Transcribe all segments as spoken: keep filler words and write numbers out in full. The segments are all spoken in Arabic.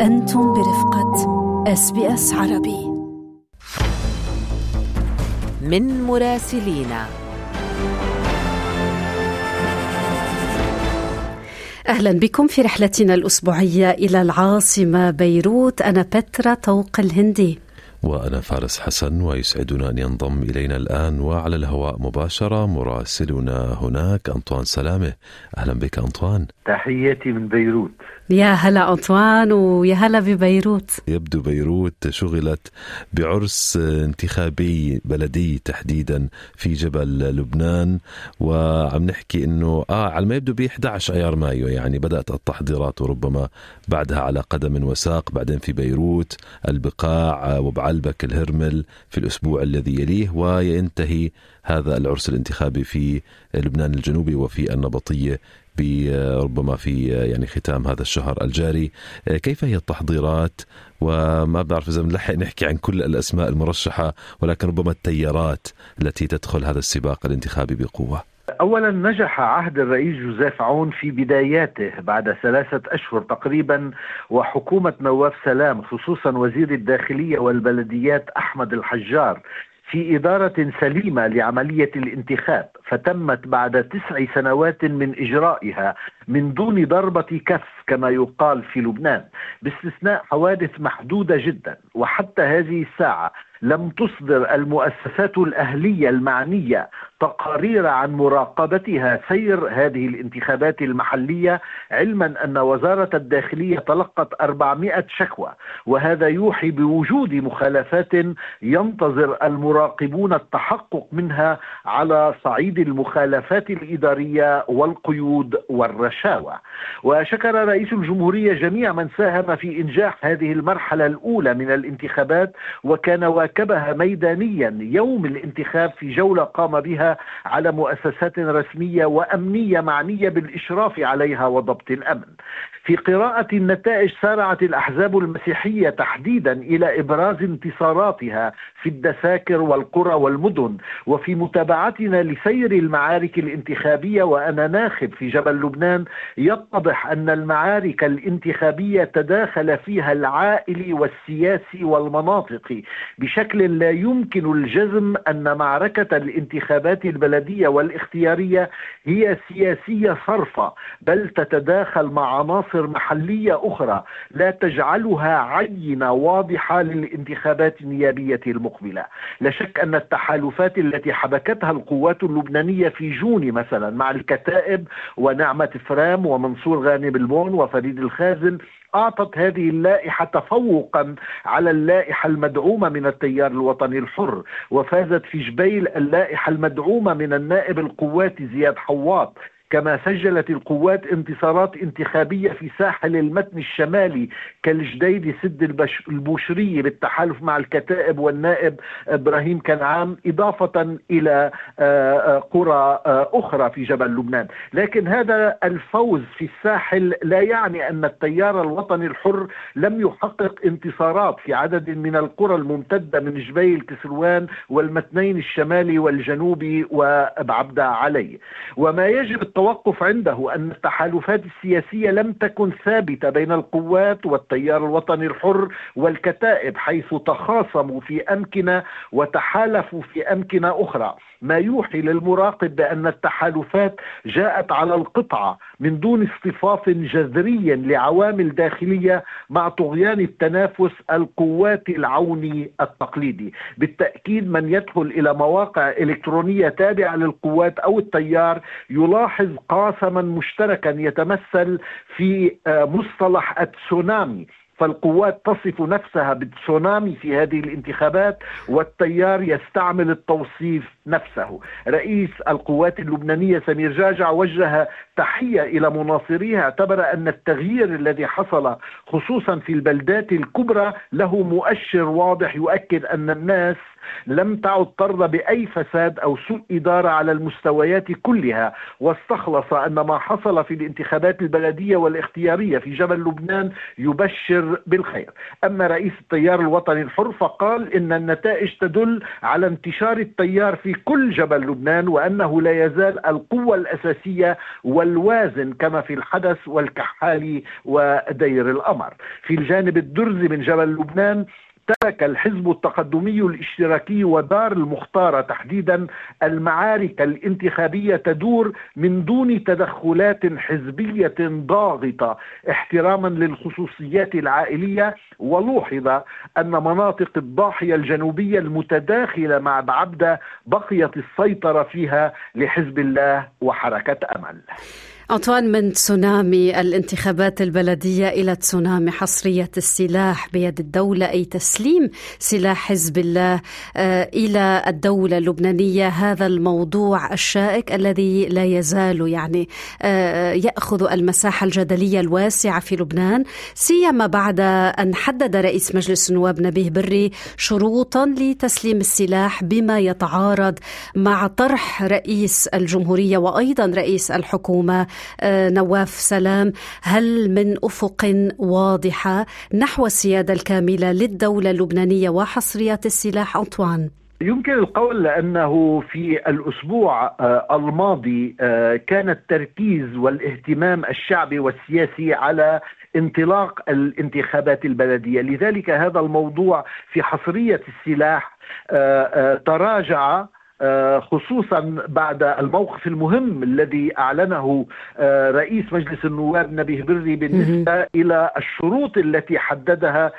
أنتم برفقة إس بي إس عربي. من مراسلينا. أهلا بكم في رحلتنا الأسبوعية إلى العاصمة بيروت. أنا بترا طوق الهندي وأنا فارس حسن، ويسعدنا أن ينضم إلينا الآن وعلى الهواء مباشرة مراسلنا هناك أنطوان سلامة. أهلا بك أنطوان. تحياتي من بيروت. يا هلا أنطوان، ويا هلا ببيروت. يبدو بيروت شغلت بعرس انتخابي بلدي تحديدا في جبل لبنان، وعم نحكي إنه آه على ما يبدو ب أحد عشر أيار مايو، يعني بدأت التحضيرات وربما بعدها على قدم وساق، بعدين في بيروت البقاع وبعلبك الهرمل في الأسبوع الذي يليه، وينتهي هذا العرس الانتخابي في لبنان الجنوبي وفي النبطية ربما في يعني ختام هذا الشهر الجاري. كيف هي التحضيرات؟ وما بعرف إذا بنلحق نحكي عن كل الأسماء المرشحة، ولكن ربما التيارات التي تدخل هذا السباق الانتخابي بقوة. أولا، نجح عهد الرئيس جوزيف عون في بداياته بعد ثلاثة أشهر تقريبا، وحكومة نواف سلام خصوصا وزير الداخلية والبلديات أحمد الحجار في إدارة سليمة لعملية الانتخاب، فتمت بعد تسع سنوات من إجرائها من دون ضربة كف كما يقال في لبنان، باستثناء حوادث محدودة جدا. وحتى هذه الساعة لم تصدر المؤسسات الأهلية المعنية تقارير عن مراقبتها سير هذه الانتخابات المحلية، علما أن وزارة الداخلية تلقت أربعمائة شكوى، وهذا يوحي بوجود مخالفات ينتظر المراقبون التحقق منها على صعيد المخالفات الإدارية والقيود والرشاوى. وشكر رئيس الجمهورية جميع من ساهم في إنجاح هذه المرحلة الأولى من الانتخابات، وكان واكبها ميدانيا يوم الانتخاب في جولة قام بها على مؤسسات رسمية وأمنية معنية بالإشراف عليها وضبط الأمن. في قراءة النتائج سارعت الأحزاب المسيحية تحديدا إلى إبراز انتصاراتها في الدساكر والقرى والمدن، وفي متابعتنا لسير المعارك الانتخابية وأنا ناخب في جبل لبنان يتضح أن المعارك الانتخابية تداخل فيها العائلي والسياسي والمناطقي بشكل لا يمكن الجزم أن معركة الانتخابات البلدية والاختيارية هي سياسية صرفة، بل تتداخل مع عناصر محلية أخرى لا تجعلها عينة واضحة للانتخابات النيابية المقبلة. لا شك أن التحالفات التي حبكتها القوات اللبنانية في جوني مثلا مع الكتائب ونعمة فرام ومنصور غانم المون وفريد الخازن أعطت هذه اللائحة تفوقا على اللائحة المدعومة من التيار الوطني الحر، وفازت في جبيل اللائحة المدعومة من النائب القوات زياد حواط. كما سجلت القوات انتصارات انتخابية في ساحل المتن الشمالي كالجديد سد البوشري بالتحالف مع الكتائب والنائب إبراهيم كنعان، إضافة إلى قرى أخرى في جبل لبنان. لكن هذا الفوز في الساحل لا يعني أن التيار الوطني الحر لم يحقق انتصارات في عدد من القرى الممتدة من جبيل كسروان والمتنين الشمالي والجنوبي وبعبدة علي. وما يجب التوقف عنده أن التحالفات السياسية لم تكن ثابتة بين القوات والتيار الوطني الحر والكتائب، حيث تخاصموا في أمكنة وتحالفوا في أمكنة أخرى، ما يوحي للمراقب بأن التحالفات جاءت على القطعة من دون اصطفاف جذري لعوامل داخلية مع طغيان التنافس القوات العوني التقليدي. بالتأكيد من يدخل إلى مواقع إلكترونية تابعة للقوات أو التيار يلاحظ قاسما مشتركا يتمثل في مصطلح التسونامي، فالقوات تصف نفسها بالتسونامي في هذه الانتخابات والتيار يستعمل التوصيف نفسه. رئيس القوات اللبنانية سمير جعجع وجه تحية إلى مناصريها، اعتبر أن التغيير الذي حصل خصوصا في البلدات الكبرى له مؤشر واضح يؤكد أن الناس لم تعد ترضى بأي فساد أو سوء إدارة على المستويات كلها، واستخلص أن ما حصل في الانتخابات البلدية والاختيارية في جبل لبنان يبشر يبشر بالخير. أما رئيس التيار الوطني الحر فقال إن النتائج تدل على انتشار التيار في كل جبل لبنان، وأنه لا يزال القوة الأساسية والوازن كما في الحدث والكحالي ودير القمر. في الجانب الدرزي من جبل لبنان ترك الحزب التقدمي الاشتراكي ودار المختارة تحديدا المعارك الانتخابية تدور من دون تدخلات حزبية ضاغطة احتراما للخصوصيات العائلية. ولوحظ أن مناطق الضاحية الجنوبية المتداخلة مع بعبدة بقيت السيطرة فيها لحزب الله وحركة أمل. أنطوان، من تسونامي الانتخابات البلدية إلى تسونامي حصرية السلاح بيد الدولة، أي تسليم سلاح حزب الله إلى الدولة اللبنانية، هذا الموضوع الشائك الذي لا يزال يعني يأخذ المساحة الجدلية الواسعة في لبنان، سيما بعد أن حدد رئيس مجلس النواب نبيه بري شروطا لتسليم السلاح بما يتعارض مع طرح رئيس الجمهورية وأيضا رئيس الحكومة نواف سلام. هل من أفق واضحة نحو السيادة الكاملة للدولة اللبنانية وحصريات السلاح أنطوان؟ يمكن القول لأنه في الأسبوع الماضي كان التركيز والاهتمام الشعبي والسياسي على انطلاق الانتخابات البلدية، لذلك هذا الموضوع في حصرية السلاح تراجع، خصوصا بعد الموقف المهم الذي أعلنه رئيس مجلس النواب نبيه بري بالنسبة إلى الشروط التي حددها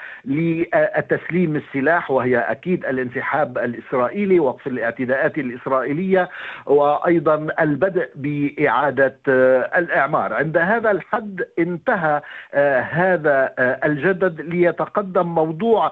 لتسليم السلاح، وهي أكيد الانسحاب الإسرائيلي، وقف الاعتداءات الإسرائيلية، وأيضا البدء بإعادة الإعمار. عند هذا الحد انتهى هذا الجدل ليتقدم موضوع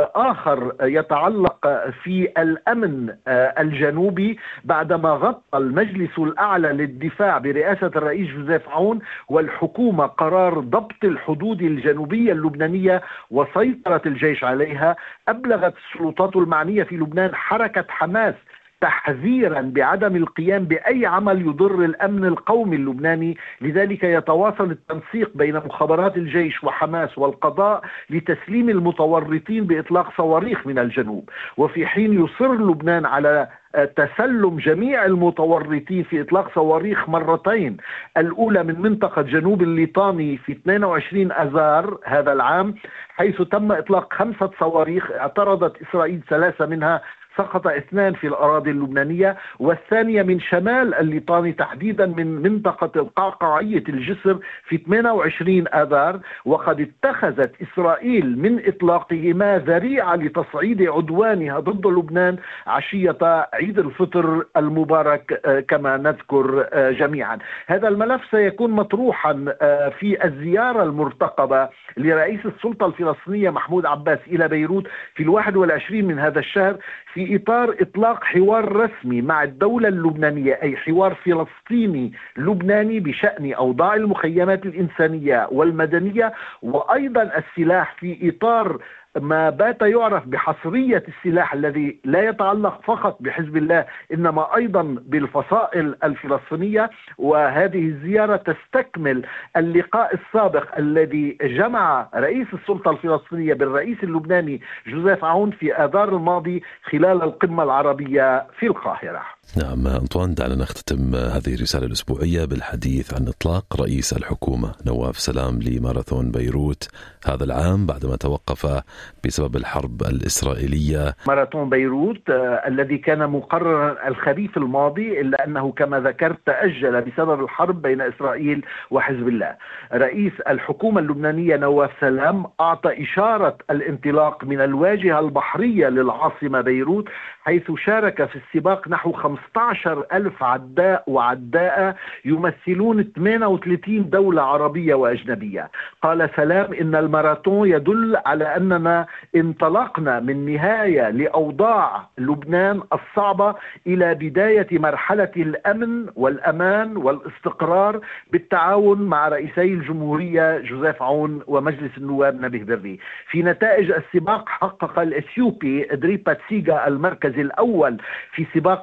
آخر يتعلق في الأمن الجنوبي، بعدما غطى المجلس الأعلى للدفاع برئاسة الرئيس جوزيف عون والحكومة قرار ضبط الحدود الجنوبية اللبنانية وسيطرة الجيش عليها. أبلغت السلطات المعنية في لبنان حركة حماس تحذيرا بعدم القيام بأي عمل يضر الأمن القومي اللبناني، لذلك يتواصل التنسيق بين مخابرات الجيش وحماس والقضاء لتسليم المتورطين بإطلاق صواريخ من الجنوب. وفي حين يصر لبنان على تسلم جميع المتورطين في إطلاق صواريخ مرتين، الأولى من منطقة جنوب الليطاني في اثنين وعشرين آذار هذا العام، حيث تم إطلاق خمسة صواريخ اعترضت إسرائيل ثلاثة منها، سقط اثنان في الأراضي اللبنانية، والثانية من شمال الليطاني تحديدا من منطقة القعقاعية الجسر في ثمانية وعشرين آذار. وقد اتخذت إسرائيل من إطلاقهما ذريعة لتصعيد عدوانها ضد لبنان عشية عيد الفطر المبارك كما نذكر جميعا. هذا الملف سيكون مطروحا في الزيارة المرتقبة لرئيس السلطة الفلسطينية محمود عباس إلى بيروت في الواحد والعشرين من هذا الشهر، في إطار إطلاق حوار رسمي مع الدولة اللبنانية، أي حوار فلسطيني لبناني بشأن أوضاع المخيمات الإنسانية والمدنية، وأيضا السلاح في إطار ما بات يعرف بحصرية السلاح الذي لا يتعلق فقط بحزب الله إنما أيضا بالفصائل الفلسطينية. وهذه الزيارة تستكمل اللقاء السابق الذي جمع رئيس السلطة الفلسطينية بالرئيس اللبناني جوزيف عون في آذار الماضي خلال القمة العربية في القاهرة. نعم أنطوان، دعنا نختتم هذه الرسالة الأسبوعية بالحديث عن إطلاق رئيس الحكومة نواف سلام لماراثون بيروت هذا العام بعدما توقف بسبب الحرب الإسرائيلية. ماراثون بيروت آه الذي كان مقررا الخريف الماضي، إلا أنه كما ذكرت تأجل بسبب الحرب بين إسرائيل وحزب الله. رئيس الحكومة اللبنانية نواف سلام أعطى إشارة الانطلاق من الواجهة البحرية للعاصمة بيروت، حيث شارك في السباق نحو خمسة عشر ألف عداء وعداءة يمثلون ثمانية وثلاثين دولة عربية وأجنبية. قال سلام إن الماراثون يدل على أننا انطلقنا من نهاية لأوضاع لبنان الصعبة إلى بداية مرحلة الأمن والأمان والاستقرار بالتعاون مع رئيسي الجمهورية جوزيف عون ومجلس النواب نبيه بري. في نتائج السباق حقق الإثيوبي إدريس باتسيغا المركز الأول في سباق ماراثون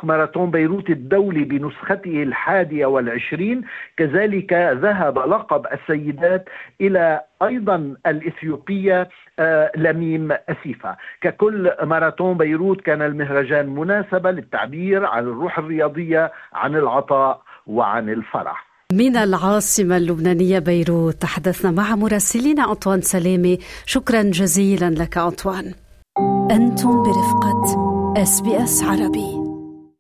ماراثون بيروت الدولي بنسخته الحادية والعشرين. كذلك ذهب لقب السيدات إلى أيضا الإثيوبية لميم أسيفا. ككل ماراثون بيروت كان المهرجان مناسبة للتعبير عن الروح الرياضية، عن العطاء وعن الفرح. من العاصمة اللبنانية بيروت تحدثنا مع مراسلنا أنطوان سلامي. شكرا جزيلا لك أنطوان. أنتم برفقة إس بي إس عربي.